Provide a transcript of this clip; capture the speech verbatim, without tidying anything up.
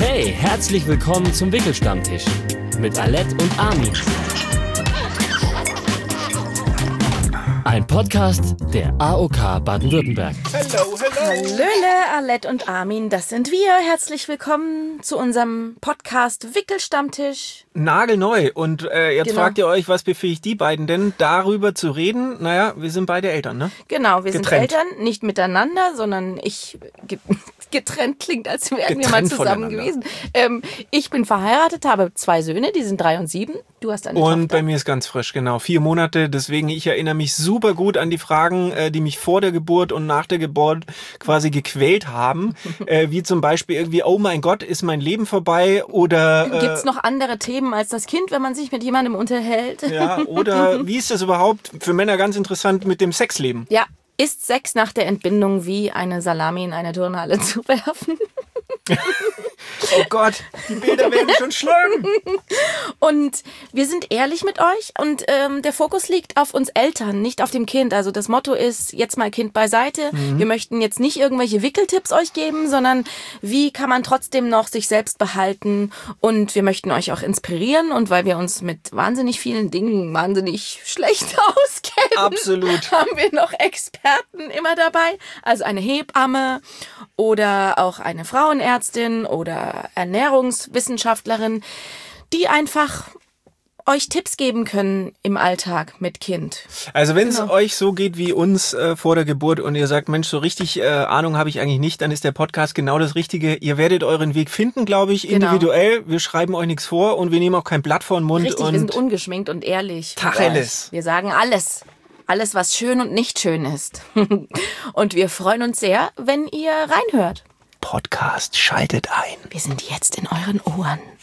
Hey, herzlich willkommen zum Wickelstammtisch mit Alette und Armin. Ein Podcast der A O K Baden-Württemberg. Hello, hello. Hallöle, Alette und Armin, das sind wir. Herzlich willkommen zu unserem Podcast Wickelstammtisch. Nagelneu. Und äh, jetzt Genau. fragt ihr euch, was befähigt die beiden denn, darüber zu reden? Naja, wir sind beide Eltern, ne? Genau, wir Getrennt. sind Eltern, nicht miteinander, sondern ich... Ge getrennt klingt, als wären wir mal Getrennt zusammen voneinander. gewesen. Ähm, ich bin verheiratet, habe zwei Söhne, die sind drei und sieben. Du hast eine Und Tochter. bei mir ist ganz frisch, genau. Vier Monate. Deswegen, ich erinnere mich super gut an die Fragen, äh, die mich vor der Geburt und nach der Geburt quasi gequält haben. äh, wie zum Beispiel irgendwie, oh mein Gott, ist mein Leben vorbei? Oder... Äh, Gibt es noch andere Themen als das Kind, wenn man sich mit jemandem unterhält? Ja, oder wie ist das überhaupt für Männer ganz interessant mit dem Sexleben? Ja. Ist Sex nach der Entbindung wie eine Salami in eine Turnhalle zu werfen? Oh Gott, die Bilder werden schon schlimm. Und wir sind ehrlich mit euch und ähm, der Fokus liegt auf uns Eltern, nicht auf dem Kind. Also das Motto ist, jetzt mal Kind beiseite. Mhm. Wir möchten jetzt nicht irgendwelche Wickeltipps euch geben, sondern wie kann man trotzdem noch sich selbst behalten. Und wir möchten euch auch inspirieren. Und weil wir uns mit wahnsinnig vielen Dingen wahnsinnig schlecht auskennen, Absolut. haben wir noch Experten immer dabei. Also eine Hebamme oder auch eine Frauenärztin oder Ernährungswissenschaftlerin, die einfach euch Tipps geben können im Alltag mit Kind. Also wenn es Genau. euch so geht wie uns äh, vor der Geburt und ihr sagt, Mensch, so richtig äh, Ahnung habe ich eigentlich nicht, dann ist der Podcast genau das Richtige. Ihr werdet euren Weg finden, glaube ich, Genau. individuell. Wir schreiben euch nichts vor und wir nehmen auch kein Blatt vor den Mund. Richtig, und wir sind ungeschminkt und ehrlich. mit Tacheles. euch. Wir sagen alles. Alles, was schön und nicht schön ist. Und wir freuen uns sehr, wenn ihr reinhört. Podcast, schaltet ein. Wir sind jetzt in euren Ohren.